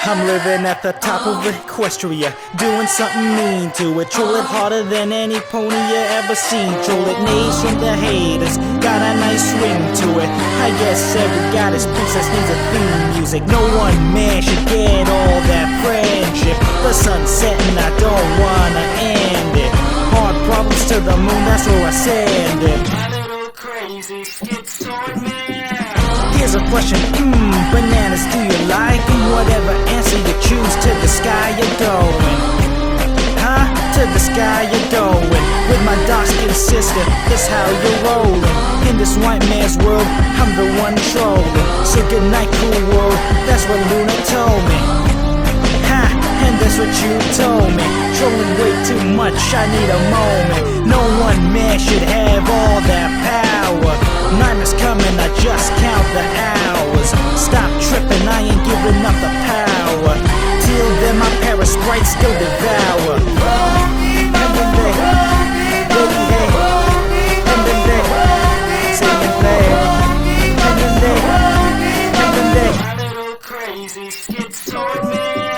I'm living at the top of Equestria, doing something mean to it. Troll it harder than any pony you ever seen. Troll it nation, the haters got a nice ring to it. I guess every goddess princess needs a theme music. No one man should get all that friendship. The sun's setting, I don't wanna end it. Hard problems to the moon, that's where I send it. Crazy schizoid man. Here's a question, bananas do you like? And whatever answer you choose, to the sky you're going. Huh? To the sky you're going. With my dark-skinned sister, that's how you're rolling. In this white man's world, I'm the one trolling. So good night, cool world, that's what Luna told me. Ha, and that's what you told me. Trolling way too much, I need a moment. No one man should have all that power. Night is coming, I just count the hours. Stop tripping, I ain't giving up the power. Till then my parasprites still devour. And then they, baby hey, and then they, sing and play. And then they, My little crazy schizoid man.